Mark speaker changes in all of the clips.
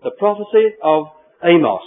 Speaker 1: the prophecy of Amos.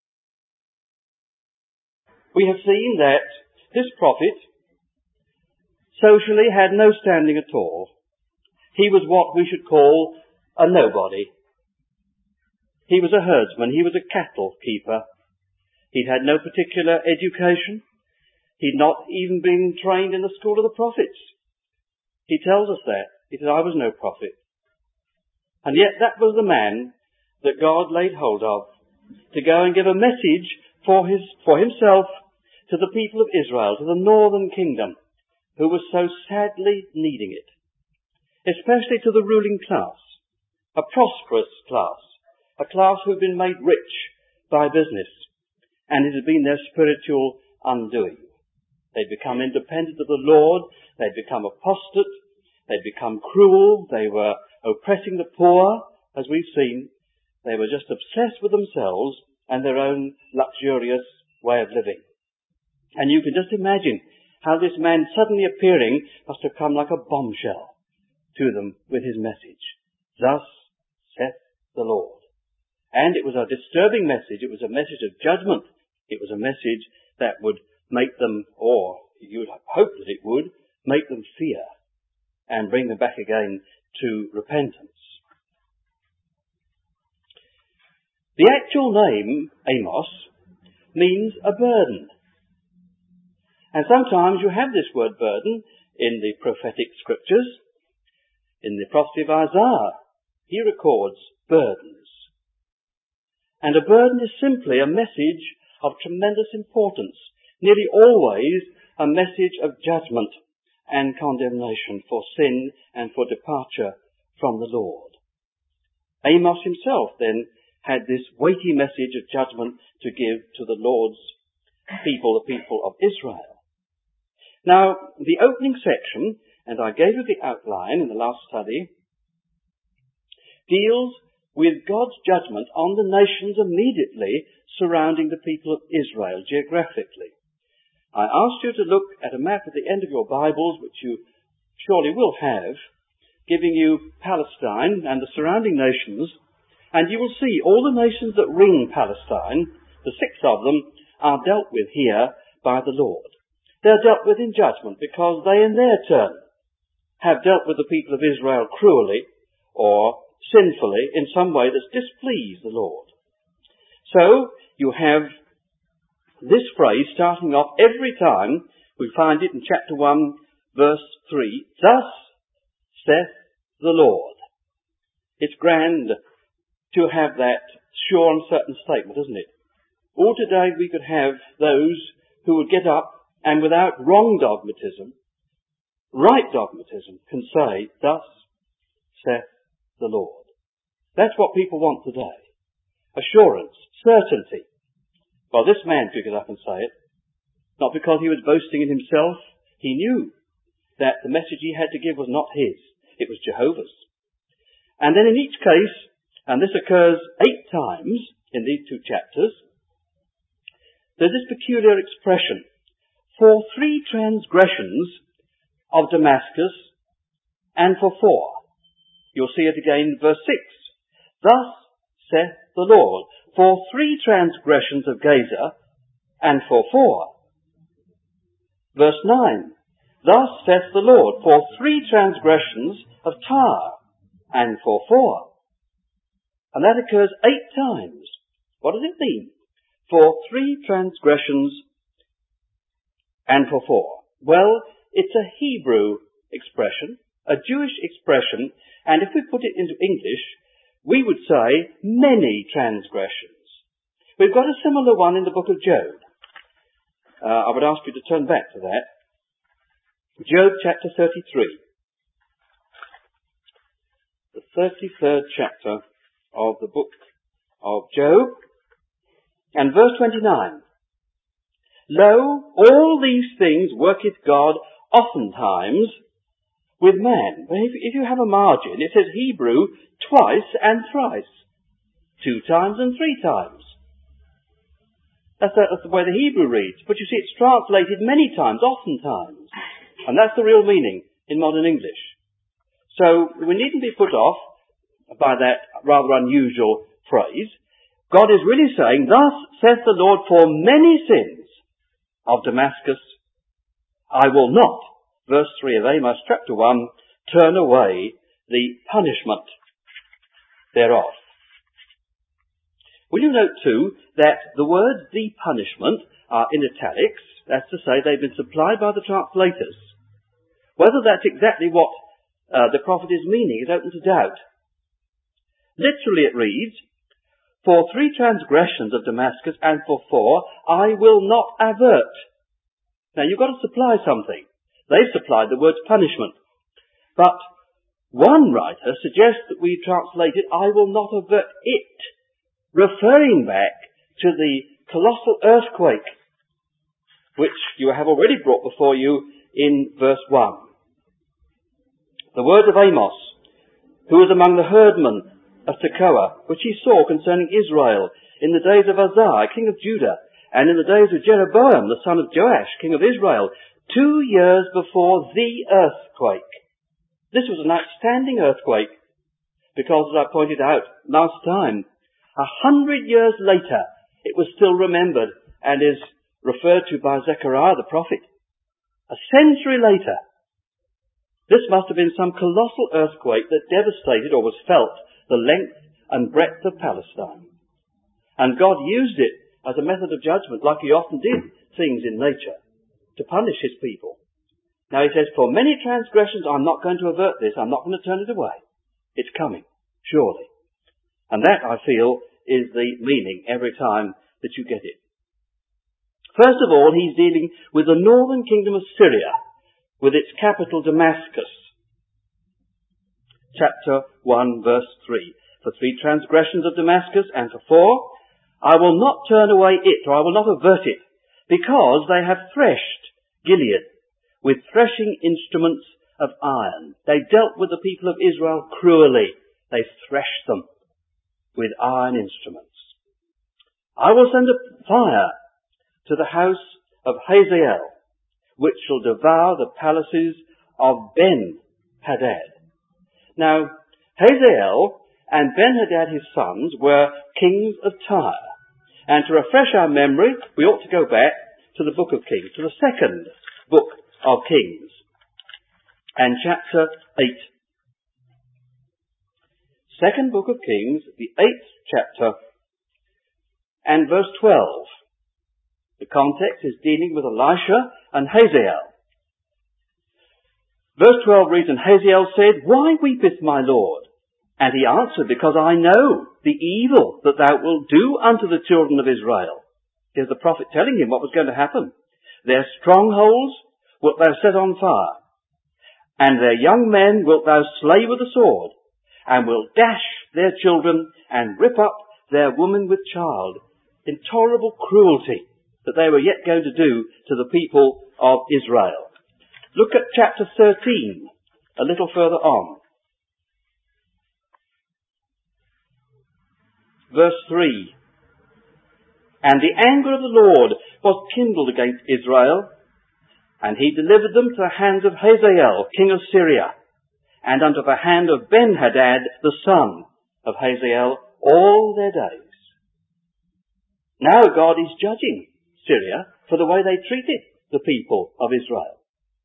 Speaker 1: We have seen that this prophet socially had no standing at all. He was what we should call a nobody. He was a herdsman. He was a cattle keeper. He'd had no particular education. He'd not even been trained in the school of the prophets. He tells us that. He said, I was no prophet. And yet that was the man that God laid hold of to go and give a message for himself to the people of Israel, to the northern kingdom, who was so sadly needing it. Especially to the ruling class, a prosperous class, a class who'd been made rich by business, and it had been their spiritual undoing. They'd become independent of the Lord, they'd become apostate, they'd become cruel, they were oppressing the poor, as we've seen. They were just obsessed with themselves and their own luxurious way of living. And you can just imagine how this man suddenly appearing must have come like a bombshell to them with his message. Thus saith the Lord. And it was a disturbing message. It was a message of judgment. It was a message that would make them, or you would hope that it would, make them fear and bring them back again to repentance. The actual name, Amos, means a burden. And sometimes you have this word burden in the prophetic scriptures. In the prophecy of Isaiah, he records burdens. And a burden is simply a message of tremendous importance, nearly always a message of judgment and condemnation for sin and for departure from the Lord. Amos himself then had this weighty message of judgment to give to the Lord's people, the people of Israel. Now, the opening section, and I gave you the outline in the last study, deals with God's judgment on the nations immediately surrounding the people of Israel geographically. I asked you to look at a map at the end of your Bibles, which you surely will have, giving you Palestine and the surrounding nations, and you will see all the nations that ring Palestine, the 6 of them, are dealt with here by the Lord. They're dealt with in judgment because they in their turn have dealt with the people of Israel cruelly or sinfully in some way that's displeased the Lord. So you have this phrase starting off every time. We find it in chapter 1 verse 3. Thus saith the Lord. It's grand to have that sure and certain statement, isn't it? Or today we could have those who would get up and without wrong dogmatism, right dogmatism, can say, thus saith the Lord. That's what people want today. Assurance, certainty. Well, this man could get up and say it, not because he was boasting in himself. He knew that the message he had to give was not his, it was Jehovah's. And then in each case, and this occurs 8 times in these 2 chapters, there's this peculiar expression, for 3 transgressions of Damascus, and for 4. You'll see it again in verse 6. Thus saith the Lord, for 3 transgressions of Gaza, and for 4. Verse 9. Thus saith the Lord, for 3 transgressions of Tyre, and for 4. And that occurs 8 times. What does it mean? For 3 transgressions and for 4. Well, it's a Hebrew expression, a Jewish expression, and if we put it into English, we would say many transgressions. We've got a similar one in the book of Job. I would ask you to turn back to that. Job chapter 33. The 33rd chapter of the book of Job. And verse 29. Lo, all these things worketh God oftentimes with man. If you have a margin, it says Hebrew twice and thrice. 2 times and 3 times. That's the way the Hebrew reads. But you see, it's translated many times, oftentimes. And that's the real meaning in modern English. So we needn't be put off by that rather unusual phrase, God is really saying, thus saith the Lord, for many sins of Damascus, I will not, verse 3 of Amos chapter 1, turn away the punishment thereof. Will you note too that the words the punishment are in italics, that's to say they've been supplied by the translators. Whether that's exactly what the prophet is meaning is open to doubt. Literally it reads, for 3 transgressions of Damascus and for 4 I will not avert. Now you've got to supply something. They've supplied the word punishment. But one writer suggests that we translate it, I will not avert it, referring back to the colossal earthquake, which you have already brought before you in verse 1. The words of Amos, who was among the herdmen of Tekoa, which he saw concerning Israel in the days of Uzziah, king of Judah, and in the days of Jeroboam, the son of Joash, king of Israel, 2 years before the earthquake. This was an outstanding earthquake, because, as I pointed out last time, 100 years later, it was still remembered and is referred to by Zechariah the prophet. A century later, this must have been some colossal earthquake that devastated or was felt the length and breadth of Palestine. And God used it as a method of judgment, like he often did things in nature, to punish his people. Now he says, for many transgressions, I'm not going to avert this. I'm not going to turn it away. It's coming, surely. And that, I feel, is the meaning every time that you get it. First of all, he's dealing with the northern kingdom of Syria, with its capital Damascus. Chapter 1, verse 3. For 3 transgressions of Damascus, and for 4, I will not turn away it, or I will not avert it, because they have threshed Gilead with threshing instruments of iron. They dealt with the people of Israel cruelly. They threshed them with iron instruments. I will send a fire to the house of Hazael, which shall devour the palaces of Ben-Hadad. Now, Hazael and Ben-Hadad his sons were kings of Tyre. And to refresh our memory, we ought to go back to the book of Kings, to the second book of Kings, and chapter 8. Second book of Kings, the 8th chapter, and verse 12. The context is dealing with Elisha and Hazael. Verse 12 reads, and Hazael said, why weepeth my Lord? And he answered, because I know the evil that thou wilt do unto the children of Israel. Here's the prophet telling him what was going to happen. Their strongholds wilt thou set on fire, and their young men wilt thou slay with the sword, and wilt dash their children, and rip up their women with child. Intolerable cruelty that they were yet going to do to the people of Israel. Look at chapter 13, a little further on. Verse 3. And the anger of the Lord was kindled against Israel, and he delivered them to the hands of Hazael, king of Syria, and unto the hand of Ben-Hadad, the son of Hazael, all their days. Now God is judging Syria for the way they treated the people of Israel.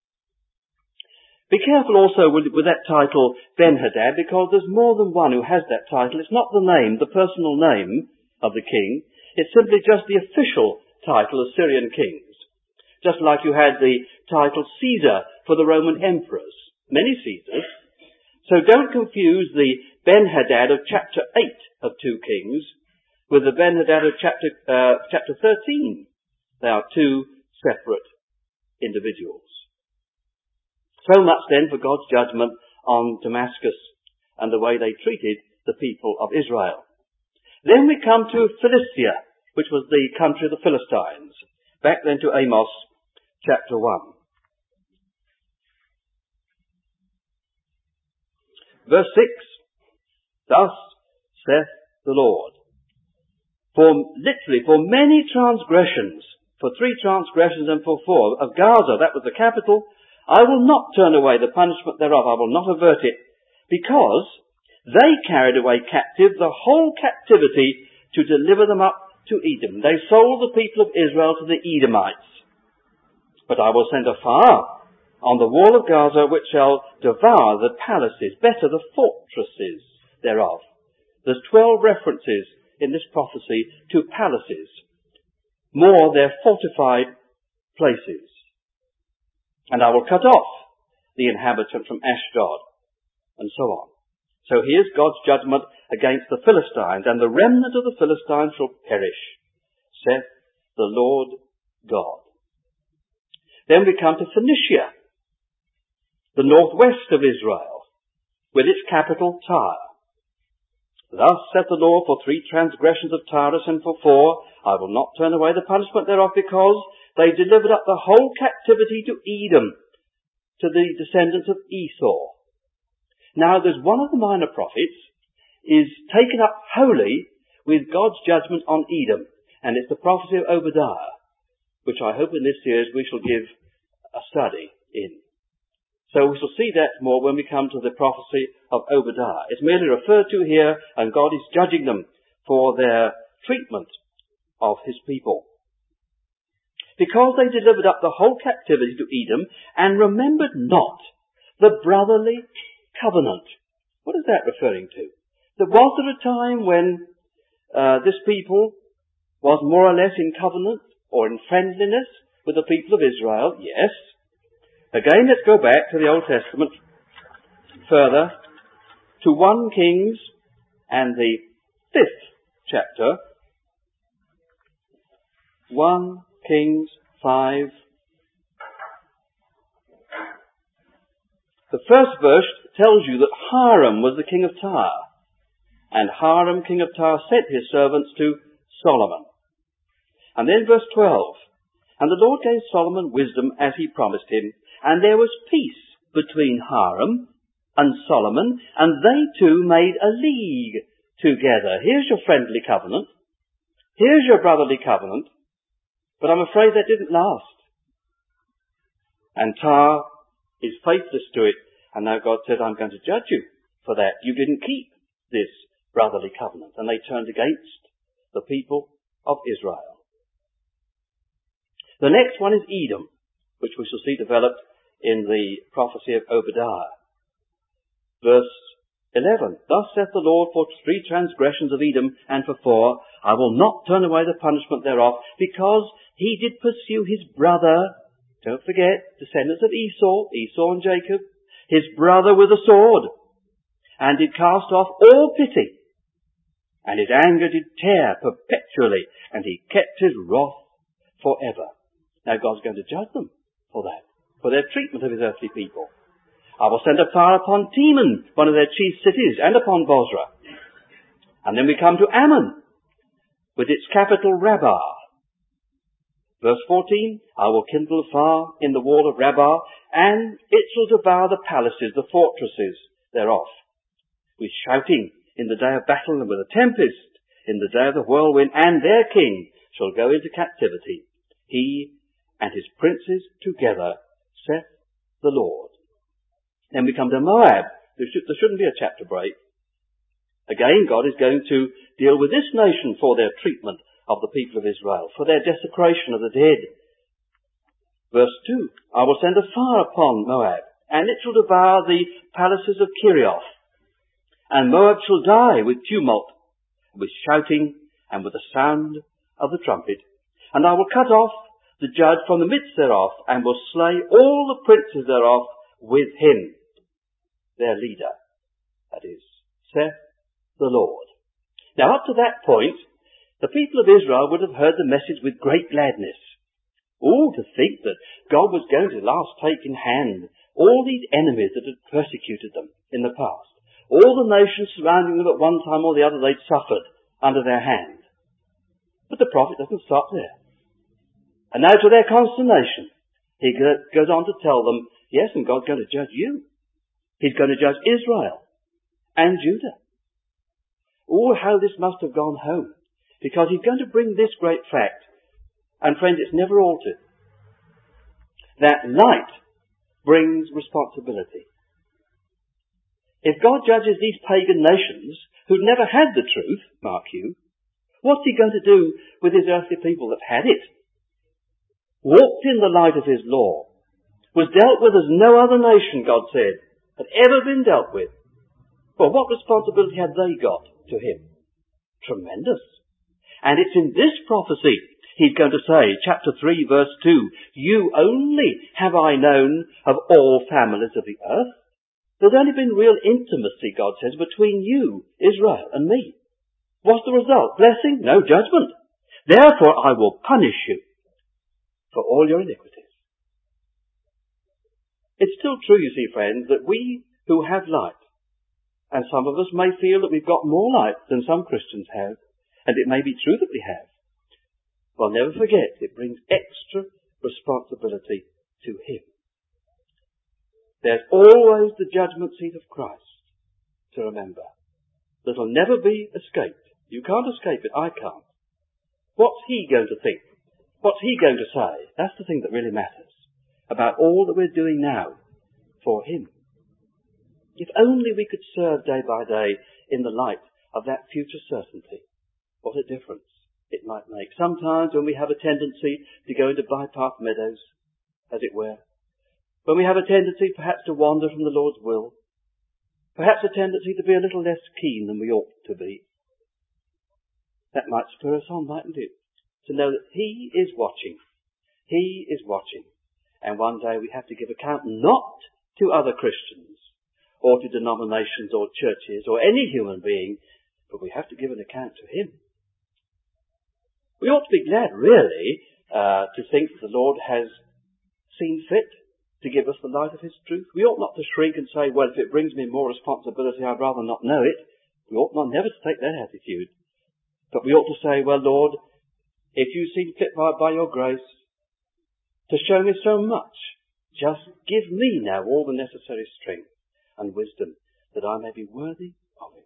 Speaker 1: Be careful also with that title, Ben-Hadad, because there's more than one who has that title. It's not the name, the personal name of the king. It's simply just the official title of Syrian kings. Just like you had the title Caesar for the Roman emperors. Many Caesars. So don't confuse the Ben-Hadad of chapter 8 of 2 Kings with the Ben-Hadad of chapter 13. They are 2 separate individuals. So much then for God's judgment on Damascus and the way they treated the people of Israel. Then we come to Philistia, which was the country of the Philistines. Back then to Amos chapter 1. Verse 6. Thus saith the Lord. For many transgressions, for 3 transgressions and for 4, of Gaza, that was the capital, I will not turn away the punishment thereof, I will not avert it, because They carried away captive the whole captivity to deliver them up to Edom. They sold the people of Israel to the Edomites. But I will send a fire on the wall of Gaza, which shall devour the palaces, better the fortresses thereof. There's 12 references in this prophecy to palaces, more their fortified places. And I will cut off the inhabitant from Ashdod, and so on. So here's God's judgment against the Philistines, and the remnant of the Philistines shall perish, saith the Lord God. Then we come to Phoenicia, the northwest of Israel, with its capital Tyre. Thus saith the Lord, for 3 transgressions of Tyrus and for 4, I will not turn away the punishment thereof, because they delivered up the whole captivity to Edom, to the descendants of Esau. Now there's one of the minor prophets is taken up wholly with God's judgment on Edom, and it's the prophecy of Obadiah, which I hope in this series we shall give a study in. So we shall see that more when we come to the prophecy of Obadiah. It's merely referred to here, and God is judging them for their treatment of his people. Because they delivered up the whole captivity to Edom, and remembered not the brotherly covenant. What is that referring to? Was there a time when this people was more or less in covenant or in friendliness with the people of Israel? Yes. Again, let's go back to the Old Testament further to 1 Kings and the 5th chapter. 1 Kings 5. The first verse tells you that Hiram was the king of Tyre, and Hiram, king of Tyre, sent his servants to Solomon. And then verse 12, and the Lord gave Solomon wisdom as he promised him, and there was peace between Hiram and Solomon, and they two made a league together. Here's your friendly covenant. Here's your brotherly covenant. But I'm afraid that didn't last. And Tyre is faithless to it, and now God said, I'm going to judge you for that. You didn't keep this brotherly covenant, and they turned against the people of Israel. The next one is Edom, which we shall see developed in the prophecy of Obadiah. Verse 11, thus saith the Lord, for 3 transgressions of Edom, and for 4, I will not turn away the punishment thereof, because he did pursue his brother, don't forget, descendants of Esau and Jacob, his brother with a sword, and did cast off all pity, and his anger did tear perpetually, and he kept his wrath forever. Now God's going to judge them for that, for their treatment of his earthly people. I will send a fire upon Teman, one of their chief cities, and upon Bozrah. And then we come to Ammon, with its capital Rabbah. Verse 14, I will kindle a fire in the wall of Rabbah, and it shall devour the palaces, the fortresses thereof, with shouting in the day of battle, and with a tempest in the day of the whirlwind, and their king shall go into captivity, he and his princes together, saith the Lord. Then we come to Moab. There shouldn't be a chapter break. Again, God is going to deal with this nation for their treatment of the people of Israel, for their desecration of the dead. Verse 2, I will send a fire upon Moab, and it shall devour the palaces of Kirioth. And Moab shall die with tumult, with shouting, and with the sound of the trumpet. And I will cut off the judge from the midst thereof, and will slay all the princes thereof with him, their leader. That is, saith the Lord. Now up to that point, the people of Israel would have heard the message with great gladness. Oh, to think that God was going to last take in hand all these enemies that had persecuted them in the past. All the nations surrounding them at one time or the other they'd suffered under their hand. But the prophet doesn't stop there. And now to their consternation, he goes on to tell them, yes, and God's going to judge you. He's going to judge Israel and Judah. Oh, how this must have gone home. Because he's going to bring this great fact. And friends, it's never altered. That light brings responsibility. If God judges these pagan nations who'd never had the truth, mark you, what's he going to do with his earthly people that had it? Walked in the light of his law, was dealt with as no other nation, God said, had ever been dealt with. Well, what responsibility had they got to him? Tremendous. And it's in this prophecy he's going to say, chapter 3, verse 2, you only have I known of all families of the earth. There's only been real intimacy, God says, between you, Israel, and me. What's the result? Blessing? No, judgment. Therefore I will punish you for all your iniquities. It's still true, you see, friends, that we who have light, and some of us may feel that we've got more light than some Christians have, and it may be true that we have. Well, never forget, it brings extra responsibility to him. There's always the judgment seat of Christ to remember. That'll never be escaped. You can't escape it. I can't. What's he going to think? What's he going to say? That's the thing that really matters about all that we're doing now for him. If only we could serve day by day in the light of that future certainty, what a difference it might make. Sometimes when we have a tendency to go into bypath meadows, as it were, when we have a tendency perhaps to wander from the Lord's will, perhaps a tendency to be a little less keen than we ought to be, that might spur us on, mightn't it? To know that he is watching. He is watching. And one day we have to give account not to other Christians or to denominations or churches or any human being, but we have to give an account to him. We ought to be glad, really, to think that the Lord has seen fit to give us the light of his truth. We ought not to shrink and say, well, if it brings me more responsibility, I'd rather not know it. We ought not never to take that attitude. But we ought to say, well, Lord, if you seem fit by your grace to show me so much, just give me now all the necessary strength and wisdom that I may be worthy of it.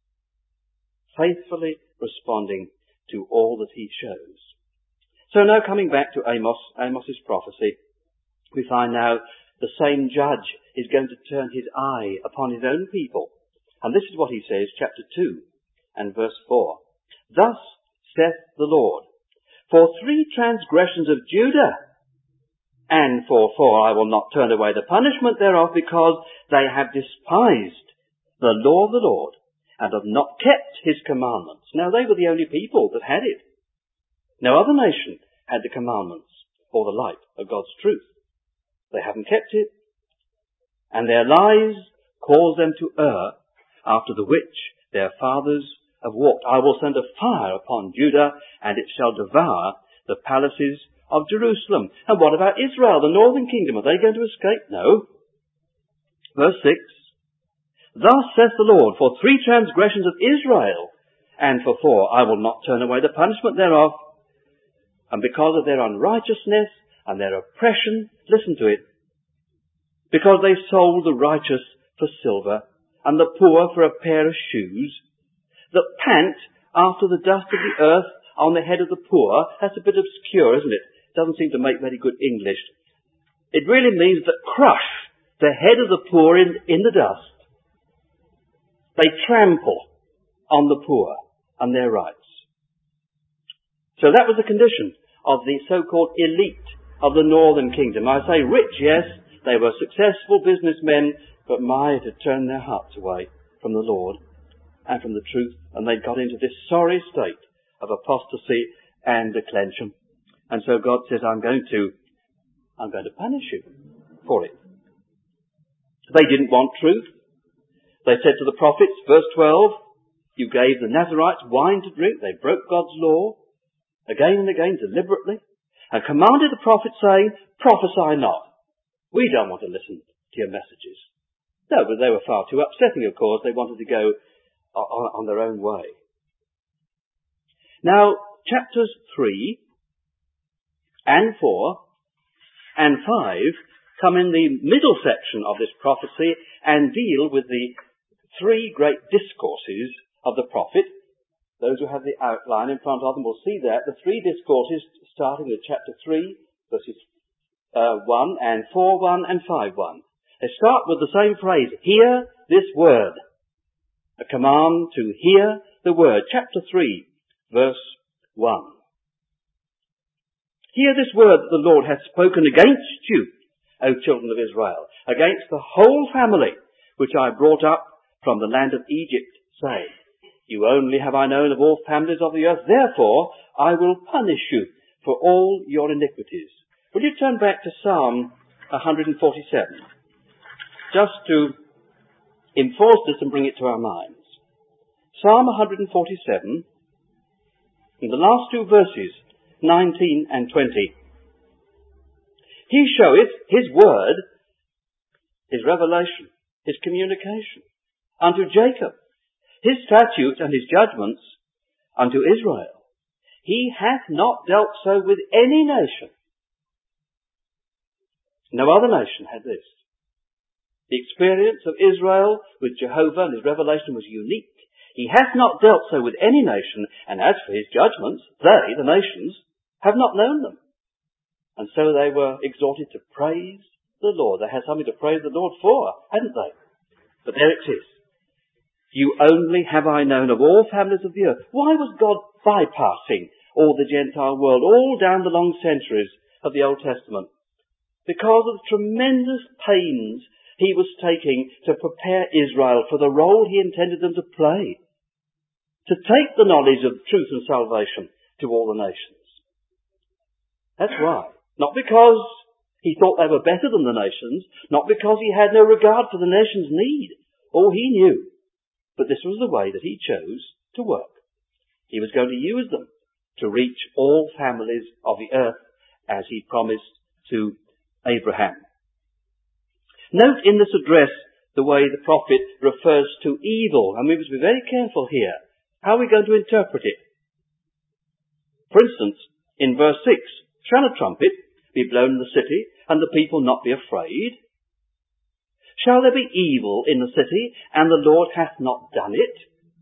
Speaker 1: Faithfully responding to all that he shows. So now coming back to Amos's prophecy, we find now the same judge is going to turn his eye upon his own people. And this is what he says, chapter 2 and verse 4. Thus saith the Lord, for 3 transgressions of Judah, and for 4 I will not turn away the punishment thereof, because they have despised the law of the Lord, and have not kept his commandments. Now they were the only people that had it. No other nation had the commandments or the light of God's truth. They haven't kept it, and their lies cause them to err after the which their fathers have walked. I will send a fire upon Judah, and it shall devour the palaces of Jerusalem. And what about Israel, the northern kingdom? Are they going to escape? No. Verse 6. Thus saith the Lord, for 3 transgressions of Israel, and for 4 I will not turn away the punishment thereof, and because of their unrighteousness and their oppression, listen to it, because they sold the righteous for silver, and the poor for a pair of shoes, that pant after the dust of the earth on the head of the poor. That's a bit obscure, isn't it? Doesn't seem to make very good English. It really means that crush the head of the poor in the dust. They trample on the poor and their rights. So that was the condition of the so-called elite of the northern kingdom. I say rich, yes, they were successful businessmen, but it had turned their hearts away from the Lord and from the truth, and they got into this sorry state of apostasy and declension. And so God says, I'm going to punish you for it. They didn't want truth. They said to the prophets, verse 12, you gave the Nazarites wine to drink. They broke God's law again and again deliberately, and commanded the prophets, saying, prophesy not. We don't want to listen to your messages. No, but they were far too upsetting, of course. They wanted to go on their own way. Now, chapters 3 and 4 and 5 come in the middle section of this prophecy and deal with the 3 great discourses of the prophet. Those who have the outline in front of them will see that. The 3 discourses, starting with chapter 3, verses 1 and 4:1 and 5:1. They start with the same phrase, hear this word. A command to hear the word. Chapter 3, verse 1. Hear this word that the Lord hath spoken against you, O children of Israel, against the whole family which I brought up from the land of Egypt, saying, You only have I known of all families of the earth, therefore I will punish you for all your iniquities. Will you turn back to Psalm 147, just to enforce this and bring it to our minds. Psalm 147, in the last two verses, 19 and 20. He showeth his word, his revelation, his communication unto Jacob, his statutes and his judgments unto Israel. He hath not dealt so with any nation. No other nation had this. The experience of Israel with Jehovah and his revelation was unique. He hath not dealt so with any nation, and as for his judgments, they, the nations, have not known them. And so they were exhorted to praise the Lord. They had something to praise the Lord for, hadn't they? But there it is. You only have I known of all families of the earth. Why was God bypassing all the Gentile world, all down the long centuries of the Old Testament? Because of the tremendous pains he was taking to prepare Israel for the role he intended them to play. To take the knowledge of truth and salvation to all the nations. That's why. Not because he thought they were better than the nations, not because he had no regard for the nation's need. All he knew. But this was the way that he chose to work. He was going to use them to reach all families of the earth as he promised to Abraham. Note in this address the way the prophet refers to evil, and we must be very careful here. How are we going to interpret it? For instance, in verse 6, shall a trumpet be blown in the city, and the people not be afraid? Shall there be evil in the city, and the Lord hath not done it?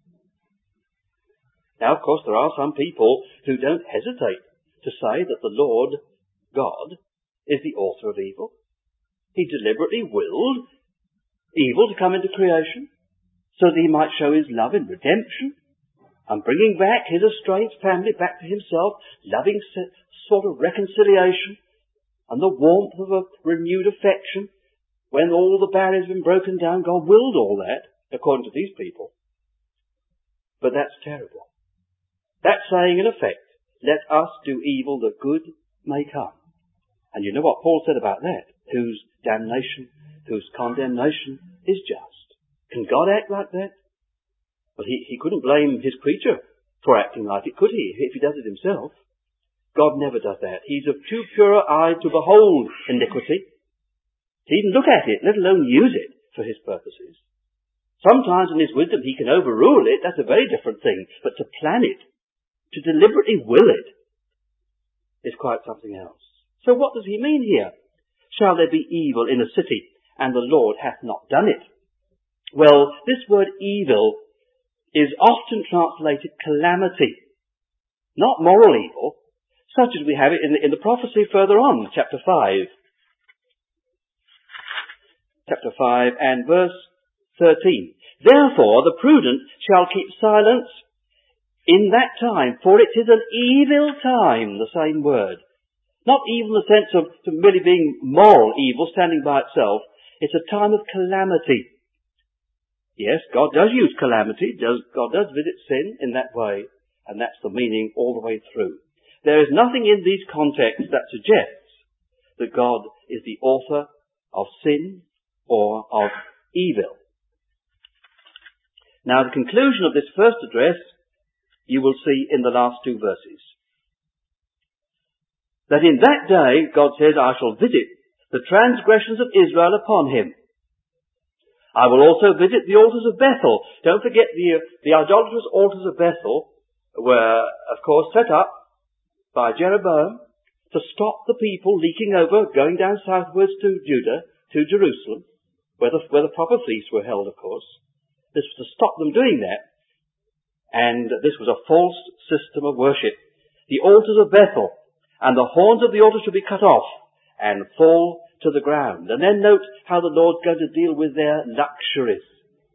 Speaker 1: Now, of course, there are some people who don't hesitate to say that the Lord God is the author of evil. He deliberately willed evil to come into creation so that he might show his love in redemption and bringing back his estranged family back to himself, loving sort of reconciliation and the warmth of a renewed affection. When all the barriers have been broken down, God willed all that, according to these people. But that's terrible. That's saying, in effect, let us do evil that good may come. And you know what Paul said about that? Whose damnation, whose condemnation is just. Can God act like that? Well, he couldn't blame his creature for acting like it, could he, if he does it himself? God never does that. He's of too pure an eye to behold iniquity, to even look at it, let alone use it for his purposes. Sometimes in his wisdom he can overrule it, that's a very different thing. But to plan it, to deliberately will it, is quite something else. So what does he mean here? Shall there be evil in a city, and the Lord hath not done it? Well, this word evil is often translated calamity, not moral evil, such as we have it in the prophecy further on, chapter 5. Chapter 5 and verse 13. Therefore the prudent shall keep silence in that time, for it is an evil time, the same word. Not evil in the sense of merely being moral evil, standing by itself. It's a time of calamity. Yes, God does use calamity. God does visit sin in that way. And that's the meaning all the way through. There is nothing in these contexts that suggests that God is the author of sin or of evil. Now, the conclusion of this first address you will see in the last two verses. That in that day, God says, I shall visit the transgressions of Israel upon him. I will also visit the altars of Bethel. Don't forget the idolatrous altars of Bethel were, of course, set up by Jeroboam to stop the people leaking over, going down southwards to Judah, to Jerusalem, where the proper feasts were held, of course. This was to stop them doing that. And this was a false system of worship. The altars of Bethel and the horns of the altar should be cut off and fall to the ground. And then note how the Lord's going to deal with their luxuries.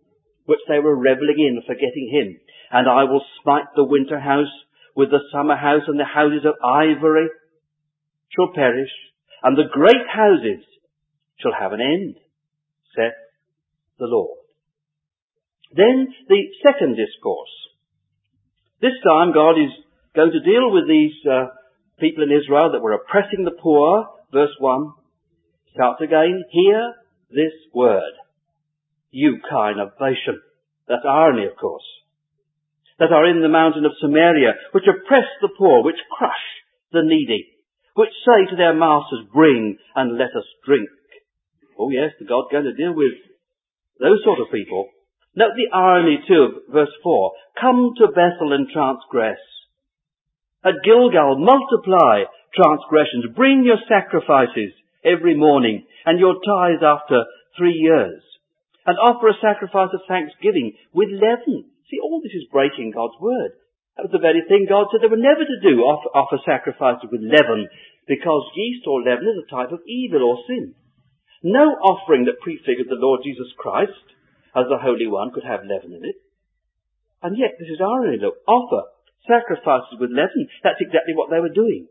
Speaker 1: which they were revelling in, forgetting him. And I will smite the winter house with the summer house, and the houses of ivory shall perish, and the great houses shall have an end, saith the Lord. Then the second discourse. This time God is going to deal with these people in Israel that were oppressing the poor. Verse 1 starts again, hear this word, you kine of Bashan. That's irony, of course. That are in the mountain of Samaria, which oppress the poor, which crush the needy, which say to their masters, bring and let us drink. Oh yes, the God's going to deal with those sort of people. Note the irony too of verse 4. Come to Bethel and transgress. At Gilgal multiply transgressions. Bring your sacrifices every morning and your tithes after 3 years. And offer a sacrifice of thanksgiving with leaven. See, all this is breaking God's word. That was the very thing God said they were never to do, offer sacrifices with leaven, because yeast or leaven is a type of evil or sin. No offering that prefigured the Lord Jesus Christ as the Holy One could have leaven in it. And yet, this is irony, look, offer sacrifices with leaven. That's exactly what they were doing.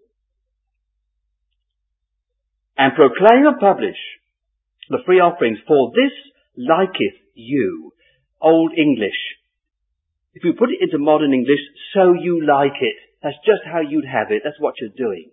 Speaker 1: And proclaim and publish the free offerings, for this liketh you. Old English. If you put it into modern English, so you like it. That's just how you'd have it. That's what you're doing.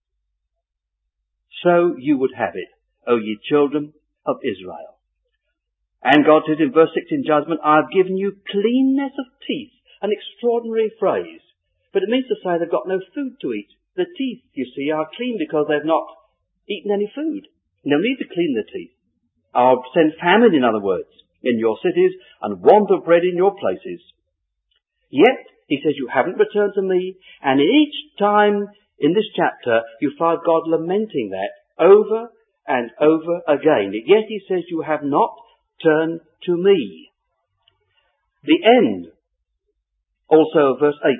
Speaker 1: So you would have it, O ye children of Israel. And God says in verse 6 in judgment, I have given you cleanness of teeth. An extraordinary phrase. But it means to say they've got no food to eat. The teeth, you see, are clean because they've not eaten any food. No need to clean the teeth. I'll send famine, in other words, in your cities, and want of bread in your places. Yet, he says, you haven't returned to me, and each time in this chapter, you find God lamenting that over and over again. Yet, he says, you have not turned to me. The end, also of verse 8.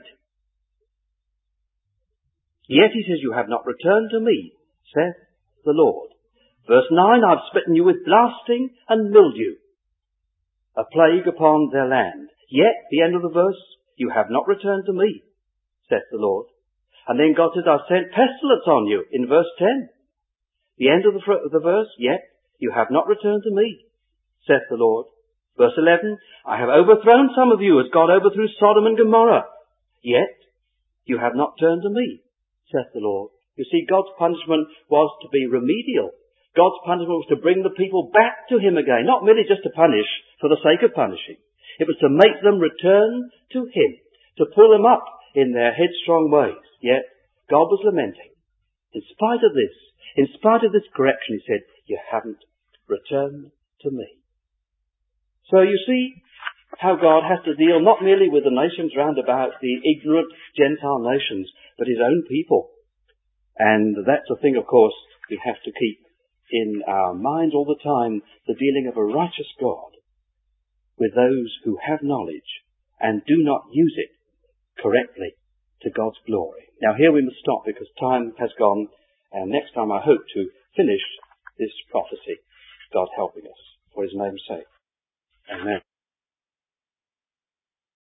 Speaker 1: Yet, he says, you have not returned to me, saith the Lord. Verse 9, I've smitten you with blasting and mildew, a plague upon their land. Yet, the end of the verse, you have not returned to me, saith the Lord. And then God says, I've sent pestilence on you, in verse 10. The end of the verse, yet, you have not returned to me, saith the Lord. Verse 11, I have overthrown some of you as God overthrew Sodom and Gomorrah. Yet, you have not turned to me, saith the Lord. You see, God's punishment was to be remedial. God's punishment was to bring the people back to him again, not merely just to punish for the sake of punishing. It was to make them return to him, to pull them up in their headstrong ways. Yet, God was lamenting. In spite of this correction, he said, you haven't returned to me. So you see how God has to deal not merely with the nations round about, the ignorant Gentile nations, but his own people. And that's a thing, of course, we have to keep in our minds all the time, the dealing of a righteous God with those who have knowledge and do not use it correctly to God's glory. Now here we must stop because time has gone, and next time I hope to finish this prophecy, God helping us, for his name's sake. Amen.